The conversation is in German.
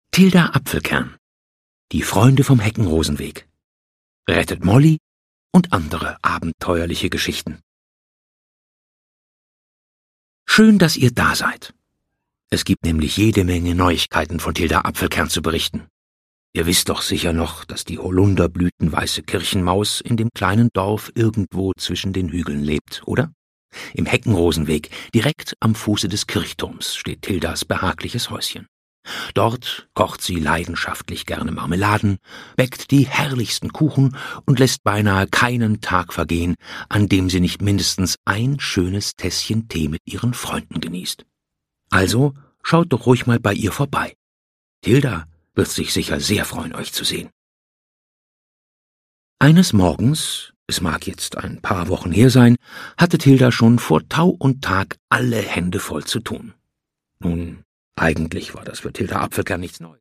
Tilda Apfelkern, die Freunde vom Heckenrosenweg, rettet Molly und andere abenteuerliche Geschichten. Schön, dass ihr da seid. Es gibt nämlich jede Menge Neuigkeiten von Tilda Apfelkern zu berichten. Ihr wisst doch sicher noch, dass die holunderblütenweiße Kirchenmaus in dem kleinen Dorf irgendwo zwischen den Hügeln lebt, oder? Im Heckenrosenweg, direkt am Fuße des Kirchturms, steht Tildas behagliches Häuschen. Dort kocht sie leidenschaftlich gerne Marmeladen, bäckt die herrlichsten Kuchen und lässt beinahe keinen Tag vergehen, an dem sie nicht mindestens ein schönes Tässchen Tee mit ihren Freunden genießt. Also schaut doch ruhig mal bei ihr vorbei. Tilda wird sich sicher sehr freuen, euch zu sehen. Eines Morgens, es mag jetzt ein paar Wochen her sein, hatte Tilda schon vor Tau und Tag alle Hände voll zu tun. Nun, eigentlich war das für Tilda Apfelkern nichts Neues.